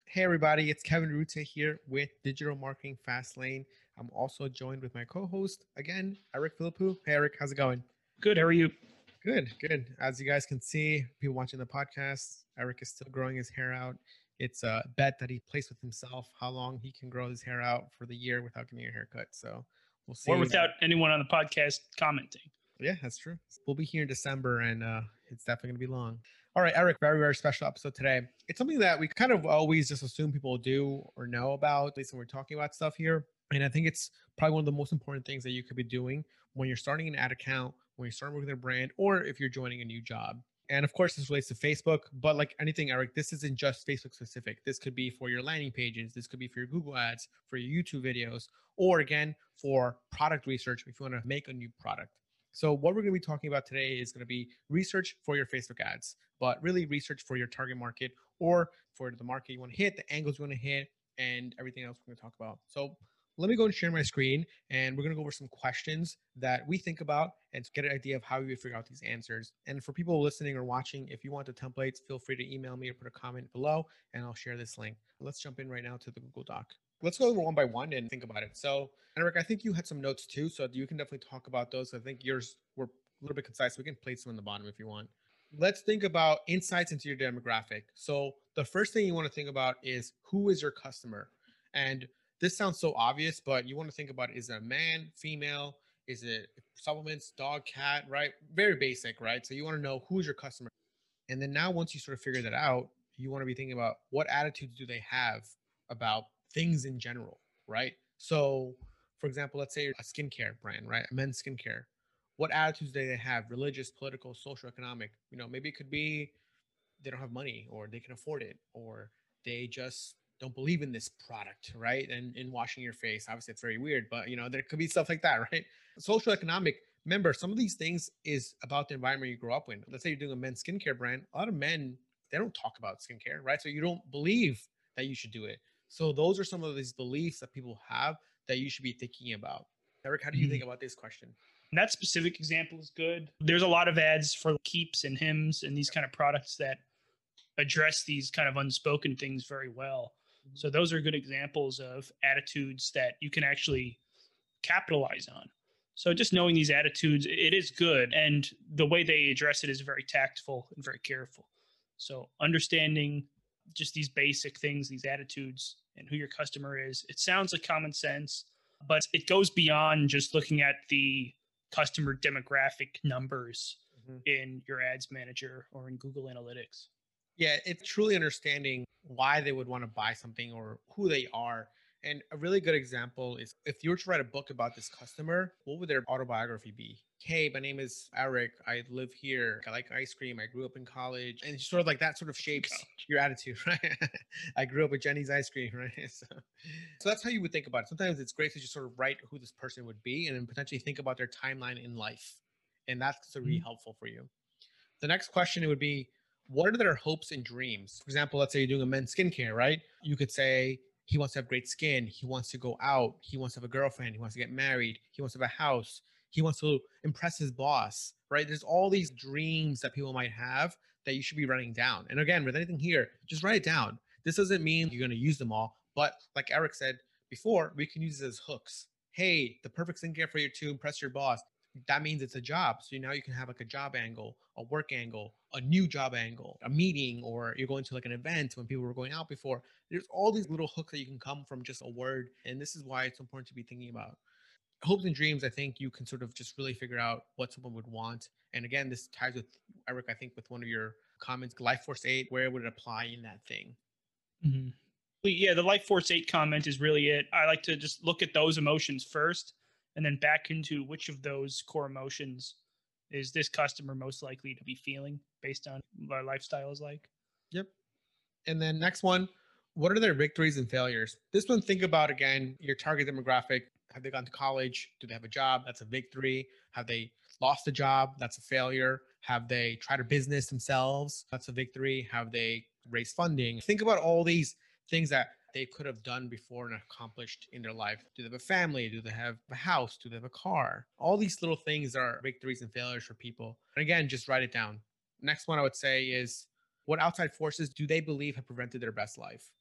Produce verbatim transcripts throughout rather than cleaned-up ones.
Hey everybody, it's Kevin Rute here with Digital Marketing Fastlane. I'm also joined with my co-host again, Eric Philippou. Hey Eric, how's it going? Good. How are you? Good, good. As you guys can see, people watching the podcast, Eric is still growing his hair out. It's a bet that he placed with himself how long he can grow his hair out for the year without getting a haircut. So we'll Or see. without anyone on the podcast commenting. Yeah, that's true. We'll be here in December and uh, it's definitely going to be long. All right, Eric, very, very special episode today. It's something that we kind of always just assume people do or know about, at least when we're talking about stuff here. And I think it's probably one of the most important things that you could be doing when you're starting an ad account, when you're starting with a brand, or if you're joining a new job. And of course, this relates to Facebook, but like anything, Eric, this isn't just Facebook specific. This could be for your landing pages. This could be for your Google ads, for your YouTube videos, or again, for product research if you want to make a new product. So what we're going to be talking about today is going to be research for your Facebook ads, but really research for your target market or for the market you want to hit, the angles you want to hit, and everything else we're going to talk about. So let me go and share my screen, and we're going to go over some questions that we think about and get an idea of how you figure out these answers. And for people listening or watching, if you want the templates, feel free to email me or put a comment below, and I'll share this link. Let's jump in right now to the Google Doc. Let's go one by one and think about it. So, Eric, I think you had some notes too, so you can definitely talk about those. I think yours were a little bit concise. We can place them in the bottom if you want. Let's think about insights into your demographic. So, the first thing you want to think about is who is your customer? And this sounds so obvious, but you want to think about, is it a man, female? Is it supplements, dog, cat, right? Very basic, right? So you want to know who's your customer. And then now once you sort of figure that out, you want to be thinking about what attitudes do they have about things in general, right? So for example, let's say a skincare brand, right? A men's skincare. What attitudes do they have? Religious, political, social, economic? You know, maybe it could be they don't have money or they can afford it or they just don't believe in this product, right? And in washing your face, obviously it's very weird, but you know, there could be stuff like that, right? Social, economic. Remember, some of these things is about the environment you grow up in. Let's say you're doing a men's skincare brand. A lot of men, they don't talk about skincare, right? So you don't believe that you should do it. So those are some of these beliefs that people have that you should be thinking about. Eric, how do you Mhm. think about this question? That specific example is good. There's a lot of ads for keeps and hymns and these kind of products that address these kind of unspoken things very well. So those are good examples of attitudes that you can actually capitalize on. So just knowing these attitudes, it is good. And the way they address it is very tactful and very careful. So understanding just these basic things, these attitudes, and who your customer is, it sounds like common sense, but it goes beyond just looking at the customer demographic numbers Mhm. in your ads manager or in Google Analytics. Yeah, it's truly understanding why they would want to buy something or who they are. And a really good example is if you were to write a book about this customer, what would their autobiography be? Hey, my name is Eric. I live here. I like ice cream. I grew up in college. And sort of like that sort of shapes your attitude, right? I grew up with Jenny's ice cream, right? So, so that's how you would think about it. Sometimes it's great to just sort of write who this person would be and then potentially think about their timeline in life. And that's sort of really Mhm. helpful for you. The next question would be, what are their hopes and dreams? For example, let's say you're doing a men's skincare, right? You could say he wants to have great skin. He wants to go out. He wants to have a girlfriend. He wants to get married. He wants to have a house. He wants to impress his boss, right? There's all these dreams that people might have that you should be writing down. And again, with anything here, just write it down. This doesn't mean you're going to use them all, but like Eric said before, we can use it as hooks. Hey, the perfect skincare for you to impress your boss. That means it's a job. So now you can have like a job angle, a work angle, a new job angle, a meeting, or you're going to like an event when people were going out before. There's all these little hooks that you can come from just a word. And this is why it's important to be thinking about hopes and dreams. I think you can sort of just really figure out what someone would want. And again, this ties with Eric, I think, with one of your comments, Life Force eight, where would it apply in that thing? Mhm. But yeah, the Life Force eight comment is really it. I like to just look at those emotions first and then back into which of those core emotions is this customer most likely to be feeling based on what our lifestyle is like. Yep. And then next one, what are their victories and failures? This one, think about again, your target demographic. Have they gone to college? Do they have a job? That's a victory. Have they lost a job? That's a failure. Have they tried a business themselves? That's a victory. Have they raised funding? Think about all these things that they could have done before and accomplished in their life. Do they have a family? Do they have a house? Do they have a car? All these little things are victories and failures for people. And again, just write it down. Next one I would say is, what outside forces do they believe have prevented their best life?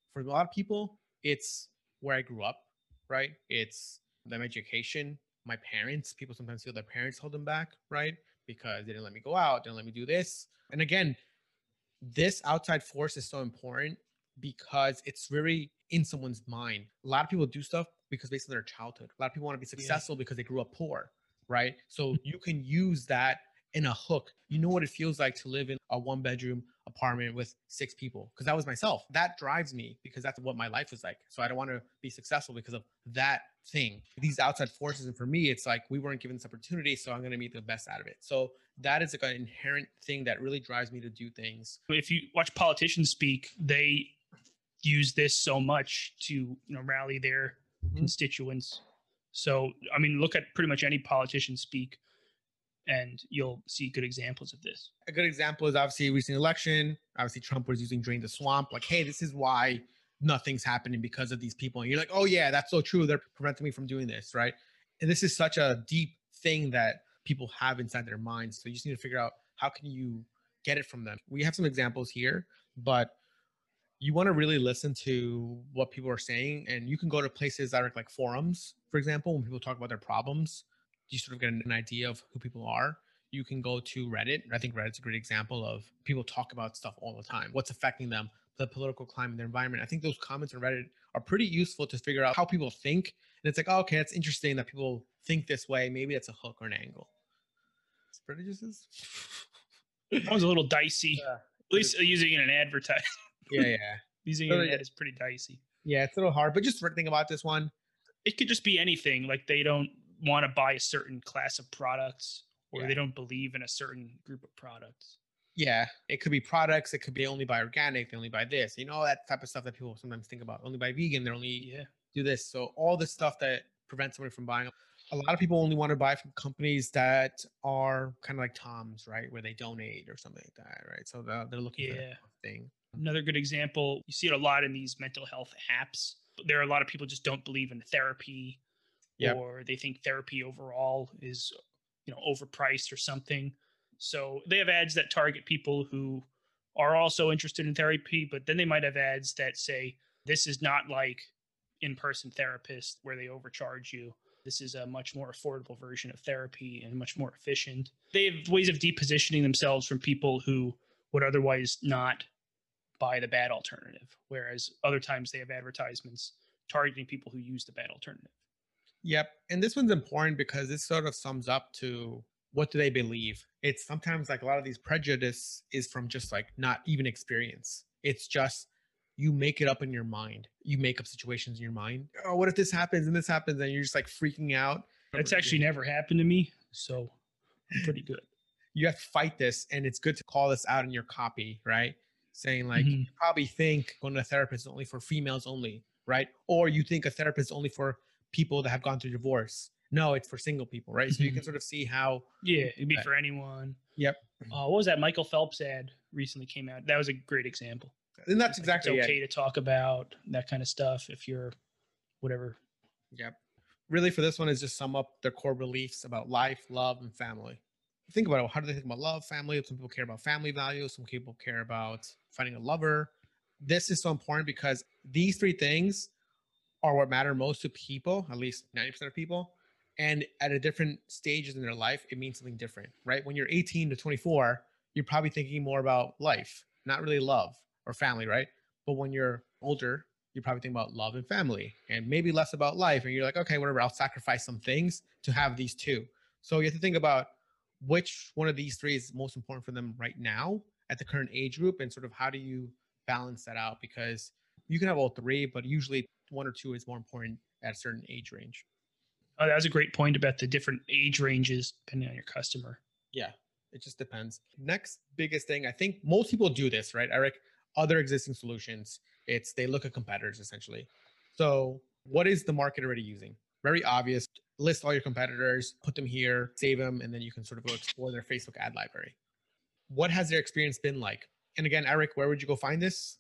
For a lot of people, it's where I grew up, right? It's them education, my parents. People sometimes feel their parents hold them back, right? Because they didn't let me go out, didn't let me do this. And again, this outside force is so important because it's very in someone's mind. A lot of people do stuff because based on their childhood. A lot of people want to be Yeah. successful because they grew up poor, right? So you can use that in a hook. You know what it feels like to live in a one bedroom apartment with six people, because that was myself. That drives me because that's what my life was like. So I don't want to be successful because of that thing. These outside forces, and for me, it's like we weren't given this opportunity, so I'm going to make the best out of it. So that is like an inherent thing that really drives me to do things. If you watch politicians speak, they use this so much to, you know, rally their Mhm. constituents. So, I mean, look at pretty much any politician speak, and you'll see good examples of this. A good example is obviously recent election. Obviously, Trump was using drain the swamp. Like, hey, this is why nothing's happening because of these people. And you're like, oh yeah, that's so true. They're preventing me from doing this, right? And this is such a deep thing that people have inside their minds. So you just need to figure out how can you get it from them. We have some examples here, but you want to really listen to what people are saying, and you can go to places that are like forums, for example, when people talk about their problems. You sort of get an idea of who people are. You can go to Reddit. I think Reddit's a great example of people talk about stuff all the time, what's affecting them, the political climate, their environment. I think those comments on Reddit are pretty useful to figure out how people think. And it's like, oh, okay, that's interesting that people think this way. Maybe that's a hook or an angle. Prejudices? That was a little dicey. Yeah. At least using it in an advertisement. Yeah, yeah. Using So it in yeah. an ad is pretty dicey. Yeah, it's a little hard, but just think about this one. It could just be anything. Like they don't want to buy a certain class of products, or Yeah. they don't believe in a certain group of products. Yeah, it could be products. It could be only buy organic. They only buy this. You know, that type of stuff that people sometimes think about. Only buy vegan. They only Yeah. do this. So all this stuff that prevents somebody from buying. A lot of people only want to buy from companies that are kind of like Tom's, right, where they donate or something like that, right? So they're, they're looking for Yeah. that thing. Another good example, you see it a lot in these mental health apps. There are a lot of people just don't believe in therapy, Yep. or they think therapy overall is, you know, overpriced or something. So they have ads that target people who are also interested in therapy, but then they might have ads that say, this is not like in-person therapist where they overcharge you. This is a much more affordable version of therapy and much more efficient. They have ways of depositioning themselves from people who would otherwise not buy the bad alternative, whereas other times they have advertisements targeting people who use the bad alternative. Yep. And this one's important because this sort of sums up to what do they believe. It's sometimes like a lot of these prejudice is from just like not even experience. It's just you make it up in your mind. You make up situations in your mind. Oh, what if this happens and this happens? And you're just like freaking out. That's actually never happened to me, so I'm pretty good. You have to fight this, and it's good to call this out in your copy, right? Saying like, Mhm. you probably think going to a therapist is only for females only, right? Or you think a therapist is only for people that have gone through divorce. No, it's for single people, right? So you can Mhm. sort of see how. Yeah, it'd be Okay. for anyone. Yep. Uh, what was that Michael Phelps ad recently came out? That was a great example. And that's Like, exactly it's it. okay to talk about that kind of stuff if you're whatever. Yep. Really, for this one, is just sum up their core beliefs about life, love, and family. Think about it. How do they think about love, family? Some people care about family values. Some people care about finding a lover. This is so important because these three things are what matter most to people, at least ninety percent of people. And at a different stages in their life, it means something different, right? When you're eighteen to twenty-four, you're probably thinking more about life, not really love or family, right? But when you're older, you're probably thinking about love and family and maybe less about life. And you're like, okay, whatever, I'll sacrifice some things to have these two. So you have to think about which one of these three is most important for them right now at the current age group, and sort of how do you balance that out? Because you can have all three, but usually one or two is more important at a certain age range. Oh, that was a great point about the different age ranges depending on your customer. Yeah, it just depends. Next biggest thing, I think most people do this, right, Eric? Other existing solutions, it's they look at competitors essentially. So what is the market already using? Very obvious. List all your competitors, put them here, save them, and then you can sort of go explore their Facebook ad library. What has their experience been like? And again, Eric, where would you go find this?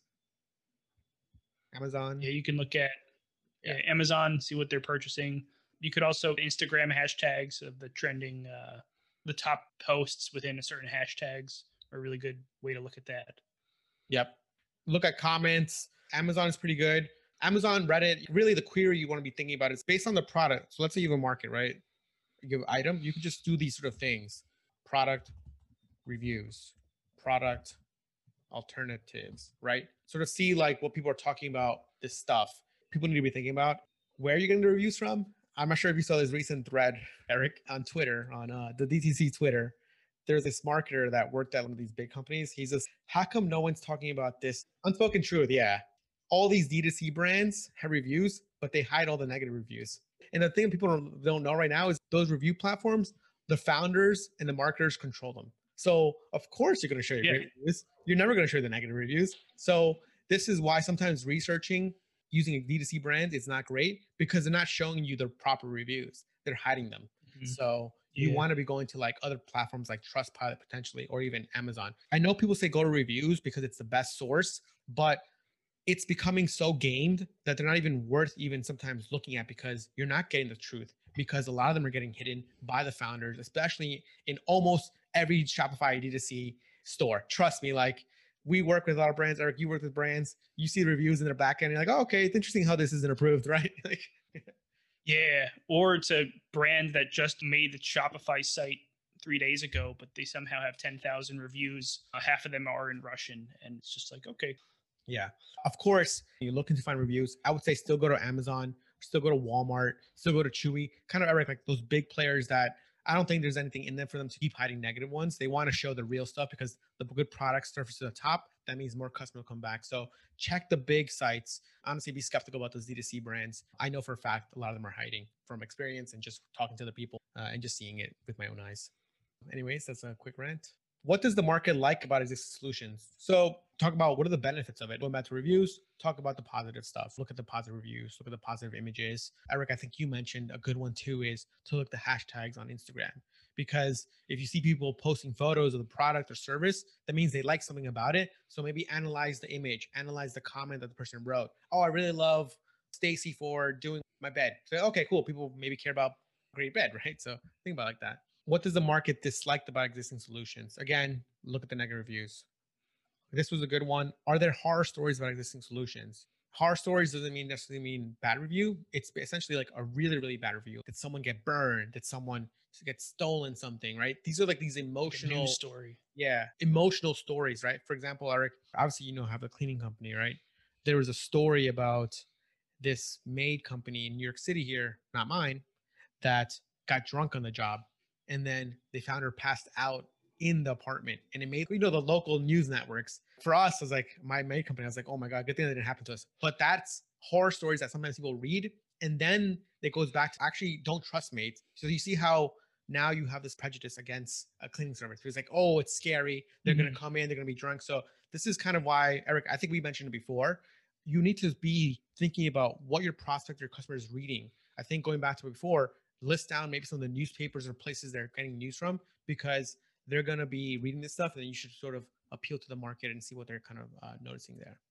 Amazon? Yeah, you can look at Yeah. yeah, Amazon, see what they're purchasing. You could also Instagram hashtags of the trending, uh, the top posts within a certain hashtags are a really good way to look at that. Yep. Look at comments. Amazon is pretty good. Amazon, Reddit, really the query you want to be thinking about is based on the product. So let's say you have a market, right? You have an item, you can just do these sort of things. Product reviews, product alternatives, right? Sort of see like what people are talking about this stuff. People need to be thinking about where you're getting the reviews from. I'm not sure if you saw this recent thread, Eric, on Twitter, on uh, the D T C Twitter. There's this marketer that worked at one of these big companies. He's just, how come no one's talking about this? Unspoken truth, yeah. All these D two C brands have reviews, but they hide all the negative reviews. And the thing people don't, don't know right now is those review platforms, the founders and the marketers control them. So of course you're going to show your Yeah. great reviews. You're never going to show the negative reviews. So this is why sometimes researching using a D two C brand is not great, because they're not showing you the proper reviews. They're hiding them. Mhm. So you Yeah. want to be going to like other platforms like Trustpilot potentially, or even Amazon. I know people say go to reviews because it's the best source, but it's becoming so gamed that they're not even worth even sometimes looking at, because you're not getting the truth, because a lot of them are getting hidden by the founders, especially in almost every Shopify D two C store. Trust me, like we work with a lot of brands. Eric, you work with brands. You see the reviews in their back end. You're like, oh, okay, it's interesting how this isn't approved, right? Like, Yeah. Or it's a brand that just made the Shopify site three days ago, but they somehow have ten thousand reviews. Uh, half of them are in Russian. And it's just like, okay. yeah, of course, you're looking to find reviews. I would say still go to Amazon, still go to Walmart, still go to Chewy. Kind of, Eric, like those big players that I don't think there's anything in them for them to keep hiding negative ones. They want to show the real stuff, because the good products surface to the top. That means more customers will come back. So check the big sites. Honestly, be skeptical about those D two C brands. I know for a fact a lot of them are hiding from experience and just talking to the people uh, and just seeing it with my own eyes. Anyways, that's a quick rant. What does the market like about existing solutions? So talk about what are the benefits of it. Going back to reviews, talk about the positive stuff. Look at the positive reviews, look at the positive images. Eric, I think you mentioned a good one too is to look at the hashtags on Instagram. Because if you see people posting photos of the product or service, that means they like something about it. So maybe analyze the image, analyze the comment that the person wrote. Oh, I really love Stacy for doing my bed. So, okay, cool. People maybe care about great bed, right? So think about it like that. What does the market dislike about existing solutions? Again, look at the negative reviews. This was a good one. Are there horror stories about existing solutions? Horror stories doesn't mean necessarily mean bad review. It's essentially like a really, really bad review. Did someone get burned? Did someone get stolen something, right? These are like these Like a emotional news story. yeah, emotional stories, right? For example, Eric, obviously you know have a cleaning company, right? There was a story about this maid company in New York City here, not mine, that got drunk on the job, and then they found her passed out in the apartment, and it made, you know, the local news networks. For us, as like my maid company, I was like, oh my god, good thing that didn't happen to us. But that's horror stories that sometimes people read, and then it goes back to actually don't trust maids. So you see how now you have this prejudice against a cleaning service. It's like, oh, it's scary. They're Mhm. going to come in. They're going to be drunk. So this is kind of why, Eric, I think we mentioned it before. You need to be thinking about what your prospect, your customer is reading. I think going back to before, list down maybe some of the newspapers or places they're getting news from, because they're going to be reading this stuff, and then you should sort of appeal to the market and see what they're kind of uh, noticing there.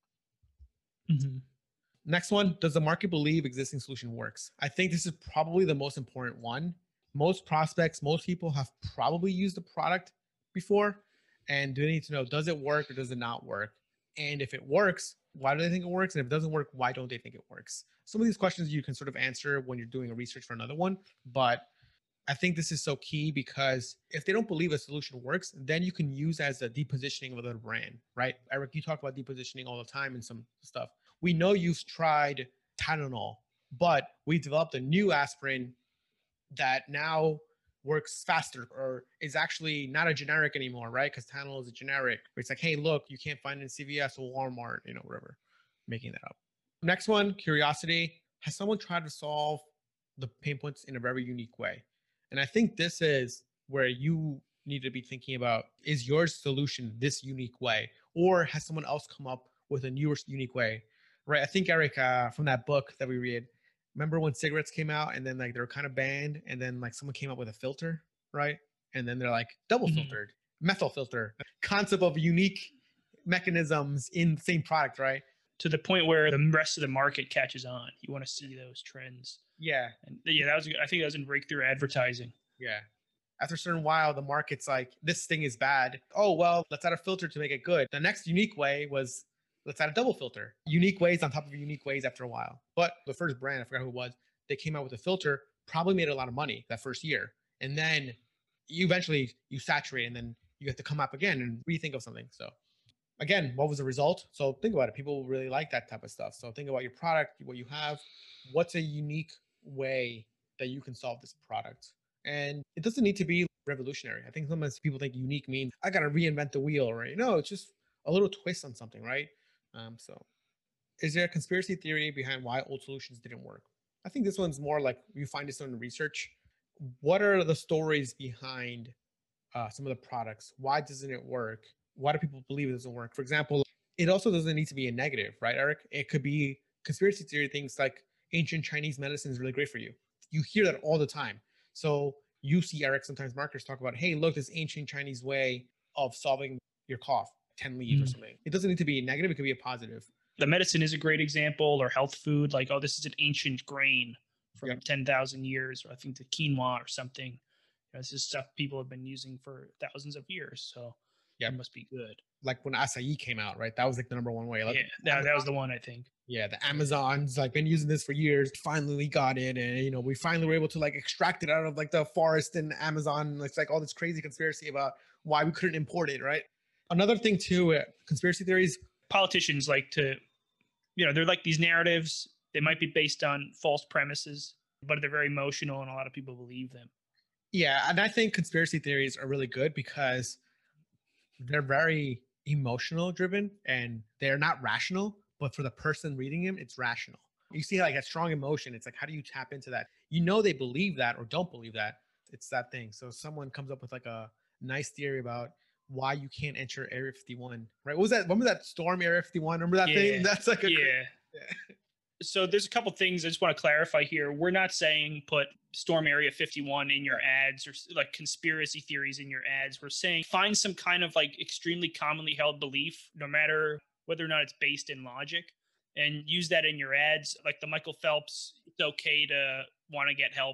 Mhm. Next one, does the market believe existing solution works? I think this is probably the most important one. Most prospects, most people have probably used the product before, and do they need to know, does it work or does it not work? And if it works, why do they think it works? And if it doesn't work, why don't they think it works? Some of these questions you can sort of answer when you're doing a research for another one, but I think this is so key, because if they don't believe a solution works, then you can use as a depositioning of another brand, right? Eric, you talk about depositioning all the time in some stuff. We know you've tried Tylenol, but we developed a new aspirin that now works faster, or is actually not a generic anymore, right? Because Tylenol is a generic. It's like, hey, look, you can't find it in C V S or Walmart, you know, wherever. Making that up. Next one, curiosity. Has someone tried to solve the pain points in a very unique way? And I think this is where you need to be thinking about, is your solution this unique way? Or has someone else come up with a newer, unique way? Right? I think, Eric, uh, from that book that we read, remember when cigarettes came out and then like they were kind of banned, and then like someone came up with a filter, right? And then they're like double Mhm. filtered, methyl filter, concept of unique mechanisms in the same product, right? To the point where the rest of the market catches on. You want to see those trends. Yeah, And yeah, that was, I think that was in breakthrough advertising. yeah. After a certain while, the market's like, this thing is bad. Oh, well, let's add a filter to make it good. The next unique way was, let's add a double filter. Unique ways on top of unique ways after a while. But the first brand, I forgot who it was, they came out with a filter, probably made a lot of money that first year. And then you eventually you saturate and then you have to come up again and rethink of something. So again, what was the result? So think about it. People really like that type of stuff. So think about your product, what you have, what's a unique way that you can solve this product. And it doesn't need to be revolutionary. I think sometimes people think unique means I got to reinvent the wheel, right? No, it's just a little twist on something, right? Um, so is there a conspiracy theory behind why old solutions didn't work? I think this one's more like you find this in research. What are the stories behind uh, some of the products? Why doesn't it work? Why do people believe it doesn't work? For example, it also doesn't need to be a negative, right, Eric? It could be conspiracy theory things like ancient Chinese medicine is really great for you. You hear that all the time. So you see, Eric, sometimes marketers talk about, hey, look, this ancient Chinese way of solving your cough, ten leaves mm. or something. It doesn't need to be negative. It could be a positive. The medicine is a great example, or health food. Like, oh, this is an ancient grain from yep. ten thousand years, or I think the quinoa or something. You know, this is stuff people have been using for thousands of years. So yeah, it must be good. Like when acai came out, right? That was like the number one way. Like, yeah, that, that was the one, I think. Yeah, the Amazons like been using this for years. Finally, we got it, and you know, we finally were able to like extract it out of like the forest in Amazon. It's like all this crazy conspiracy about why we couldn't import it, right? Another thing too, uh, conspiracy theories. Politicians like to, you know, they're like these narratives. They might be based on false premises, but they're very emotional, and a lot of people believe them. Yeah, and I think conspiracy theories are really good because they're very emotional driven and they're not rational. But for the person reading them, it's rational. You see like a strong emotion. It's like, how do you tap into that? You know, they believe that or don't believe that. It's that thing. So someone comes up with like a nice theory about why you can't enter Area fifty-one, right? What was that? Remember that storm Area fifty-one? Remember that yeah. thing? That's like a yeah. Great, yeah. So there's a couple things I just want to clarify here. We're not saying put Storm Area fifty-one in your ads or like conspiracy theories in your ads. We're saying find some kind of like extremely commonly held belief, no matter whether or not it's based in logic, and use that in your ads. Like the Michael Phelps, it's okay to want to get help,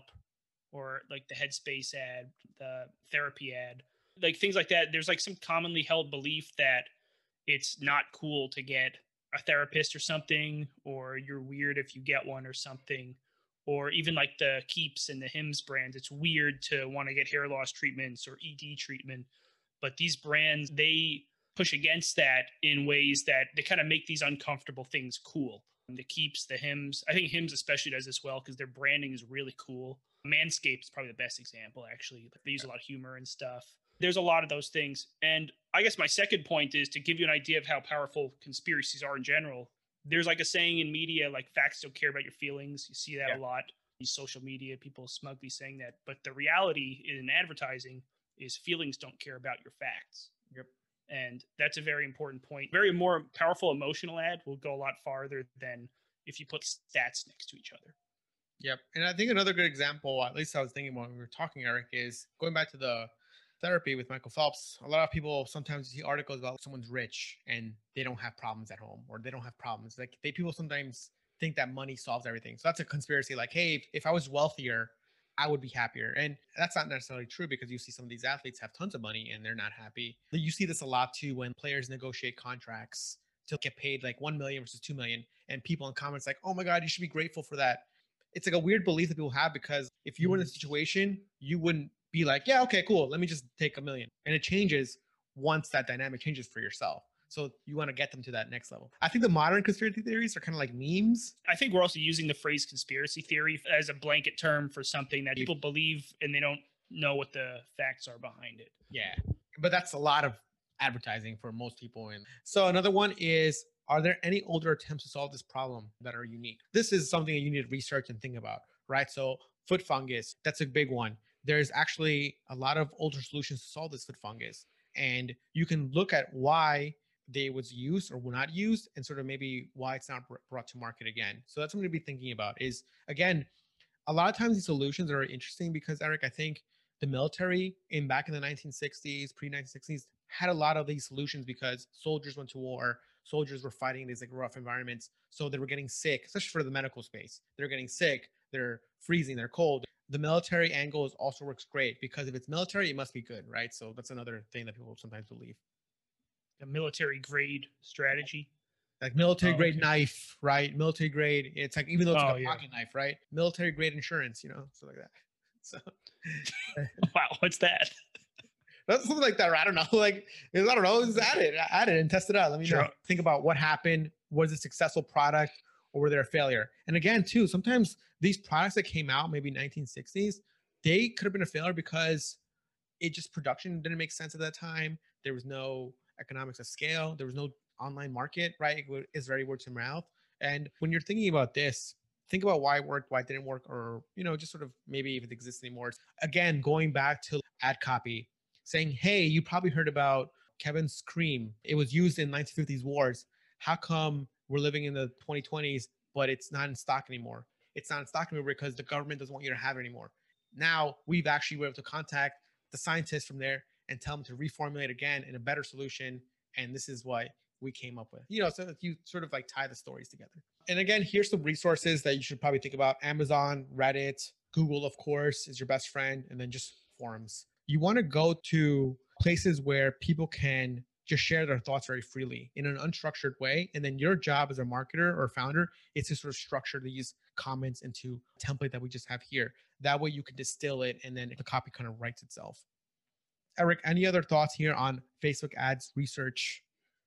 or like the Headspace ad, the therapy ad, like things like that. There's like some commonly held belief that it's not cool to get a therapist or something, or you're weird if you get one or something, or even like the Keeps and the Hims brands. It's weird to want to get hair loss treatments or E D treatment, but these brands, they push against that in ways that they kind of make these uncomfortable things cool. The Keeps, the Hims, I think Hims especially does this well because their branding is really cool. Manscaped is probably the best example, actually. They use a lot of humor and stuff. There's a lot of those things. And I guess my second point is to give you an idea of how powerful conspiracies are in general. There's like a saying in media, like facts don't care about your feelings. You see that yeah. a lot. These social media, people smugly saying that. But the reality in advertising is feelings don't care about your facts. Yep. And that's a very important point. Very more powerful emotional ad will go a lot farther than if you put stats next to each other. Yep. And I think another good example, at least I was thinking when we were talking, Eric, is going back to the therapy with Michael Phelps. A lot of people sometimes see articles about someone's rich and they don't have problems at home, or they don't have problems. Like they people sometimes think that money solves everything. So that's a conspiracy. Like, hey, if, if I was wealthier, I would be happier. And that's not necessarily true because you see some of these athletes have tons of money and they're not happy. You see this a lot too when players negotiate contracts to get paid like one million versus two million. And people in comments like, oh my God, you should be grateful for that. It's like a weird belief that people have because if you were in a situation, you wouldn't be like, yeah, okay, cool. Let me just take a million. And it changes once that dynamic changes for yourself. So you want to get them to that next level. I think the modern conspiracy theories are kind of like memes. I think we're also using the phrase conspiracy theory as a blanket term for something that people believe and they don't know what the facts are behind it. Yeah, but that's a lot of advertising for most people. And so another one is, are there any older attempts to solve this problem that are unique? This is something that you need to research and think about, right? So foot fungus, that's a big one. There's actually a lot of older solutions to solve this foot fungus. And you can look at why they was used or were not used and sort of maybe why it's not brought to market again. So that's something to be thinking about is, again, a lot of times these solutions are interesting because, Eric, I think the military in back in the nineteen sixties, pre nineteen sixties had a lot of these solutions because soldiers went to war. Soldiers were fighting these like rough environments. So they were getting sick, especially for the medical space. They're getting sick. They're freezing. They're cold. The military angle is also works great because if it's military, it must be good, right? So that's another thing that people sometimes believe. A military grade strategy. Like military Oh, grade okay. knife, right? Military grade. It's like, even though it's like Oh, a yeah. pocket knife, right? Military grade insurance, you know, stuff like that. So Wow, what's that? that's something like that. Right? I don't know. Like, I don't know. Just add it, add it and test it out. Let me know. Sure. Think about what happened. Was it a successful product or were they a failure? And again, too, sometimes these products that came out, maybe nineteen sixties, they could have been a failure because it just production didn't make sense at that time. There was no economics of scale. There was no online market, right? It wa- It's very word to mouth. And when you're thinking about this, think about why it worked, why it didn't work, or, you know, just sort of maybe if it exists anymore. Again, going back to ad copy, saying, hey, you probably heard about Kevin's cream. It was used in nineteen fifties wars. How come we're living in the twenty twenties, but it's not in stock anymore? It's not in stock anymore because the government doesn't want you to have it anymore. Now we've actually been able to contact the scientists from there and tell them to reformulate again in a better solution. And this is what we came up with. You know, so that you sort of like tie the stories together. And again, here's some resources that you should probably think about. Amazon, Reddit, Google, of course, is your best friend, and then just forums. You want to go to places where people can just share their thoughts very freely in an unstructured way. And then your job as a marketer or founder is to sort of structure these comments into a template that we just have here. That way you can distill it and then the copy kind of writes itself. Eric, any other thoughts here on Facebook ads research?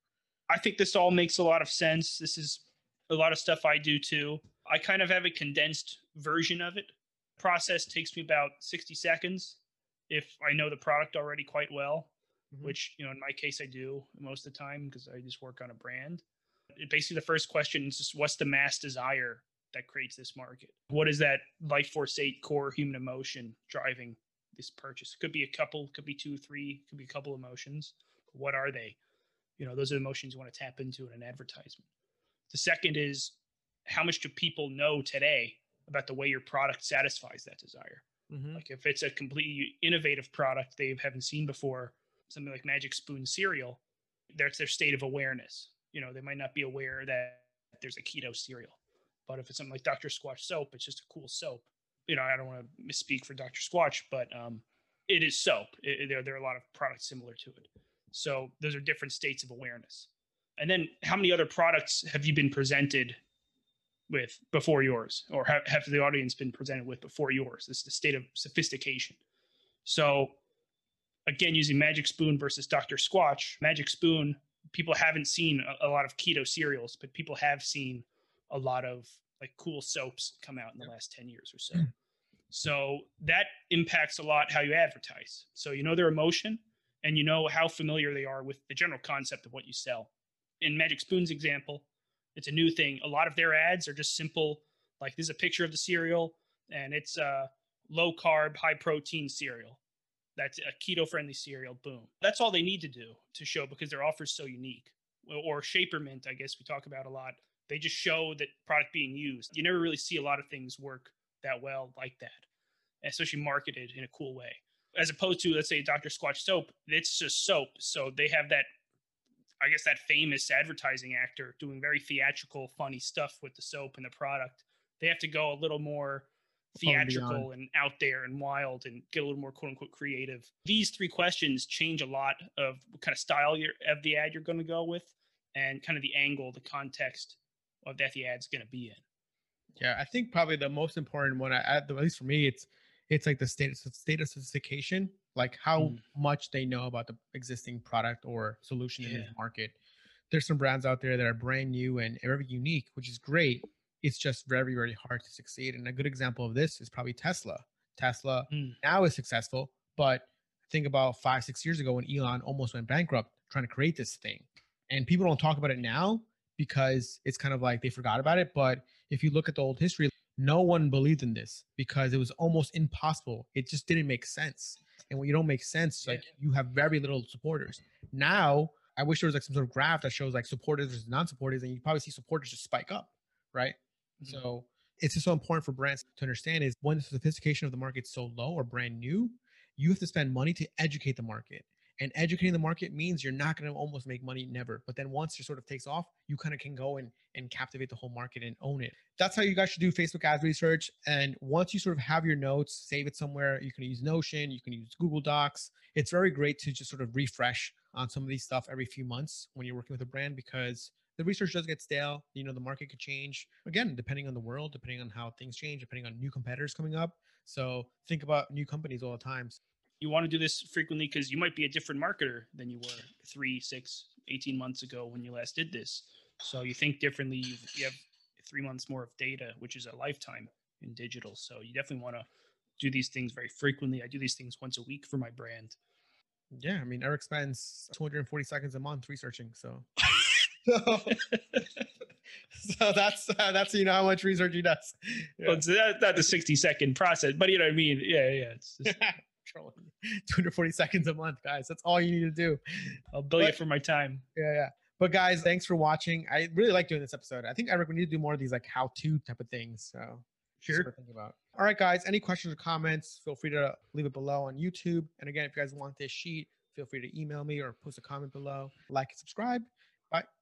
I think this all makes a lot of sense. This is a lot of stuff I do too. I kind of have a condensed version of it. Process takes me about sixty seconds if I know the product already quite well, Mhm. which, you know, in my case I do most of the time because I just work on a brand. It, basically, the first question is just what's the mass desire that creates this market? What is that life force eight core human emotion driving this purchase? Could be a couple, could be two, three, could be a couple emotions. What are they? You know, those are the emotions you want to tap into in an advertisement. The second is how much do people know today about the way your product satisfies that desire? Mhm. Like if it's a completely innovative product they haven't seen before, something like Magic Spoon cereal, that's their state of awareness. You know, they might not be aware that there's a keto cereal, but if it's something like Doctor Squatch soap, it's just a cool soap. You know, I don't want to misspeak for Doctor Squatch, but um, it is soap. It, it- there, there are a lot of products similar to it. So those are different states of awareness. And then how many other products have you been presented with before yours, or have, have the audience been presented with before yours? This is the state of sophistication. So again, using Magic Spoon versus Doctor Squatch, Magic Spoon, people haven't seen a, a lot of keto cereals, but people have seen a lot of like cool soaps come out in the last ten years or so. So that impacts a lot how you advertise. So you know their emotion and you know how familiar they are with the general concept of what you sell. In Magic Spoon's example, it's a new thing. A lot of their ads are just simple, like there's a picture of the cereal and it's a low carb, high protein cereal. That's a keto friendly cereal. Boom. That's all they need to do to show because their offer is so unique. Or Shaper Mint, I guess we talk about a lot. They just show that product being used. You never really see a lot of things work that well like that, especially marketed in a cool way. As opposed to, let's say, Doctor Squatch soap, it's just soap. So they have that, I guess, that famous advertising actor doing very theatrical, funny stuff with the soap and the product. They have to go a little more theatrical and out there and wild and get a little more quote unquote creative. These three questions change a lot of what kind of style you're, of the ad you're going to go with and kind of the angle, the context of that the ad's going to be in. Yeah, I think probably the most important one, at least for me, it's it's like the state state of sophistication, like how Mm. much they know about the existing product or solution in Yeah. this market. There's some brands out there that are brand new and very unique, which is great. It's just very, very hard to succeed. And a good example of this is probably Tesla. Tesla Mm. now is successful, but think about five, six years ago when Elon almost went bankrupt trying to create this thing. And people don't talk about it now because it's kind of like they forgot about it. But if you look at the old history, no one believed in this because it was almost impossible. It just didn't make sense. And when you don't make sense, like you have very little supporters. Now, I wish there was like some sort of graph that shows like supporters versus non-supporters, and you probably see supporters just spike up, right? Mm-hmm. So it's just so important for brands to understand is when the sophistication of the market is so low or brand new, you have to spend money to educate the market. And educating the market means you're not going to almost make money, never. But then once it sort of takes off, you kind of can go and, and captivate the whole market and own it. That's how you guys should do Facebook ads research. And once you sort of have your notes, save it somewhere. You can use Notion, you can use Google Docs. It's very great to just sort of refresh on some of these stuff every few months when you're working with a brand because the research does get stale. You know, the market could change again, depending on the world, depending on how things change, depending on new competitors coming up. So think about new companies all the time. You want to do this frequently because you might be a different marketer than you were three, six, eighteen months ago when you last did this. So you think differently. You, you have three months more of data, which is a lifetime in digital. So you definitely want to do these things very frequently. I do these things once a week for my brand. Yeah, I mean, Eric spends two hundred forty seconds a month researching. So, so, so that's uh, that's you know how much research he does. Yeah. Well, it's not, not the sixty second process, but you know what I mean. Yeah, yeah. It's just two hundred forty seconds a month, guys. That's all you need to do. I'll bill but, you for my time. Yeah, yeah. But guys, thanks for watching. I really like doing this episode. I think, Eric, we need to do more of these like how-to type of things. So sure. Think about. All right, guys. Any questions or comments, feel free to leave it below on YouTube. And again, if you guys want this sheet, feel free to email me or post a comment below. Like and subscribe. Bye.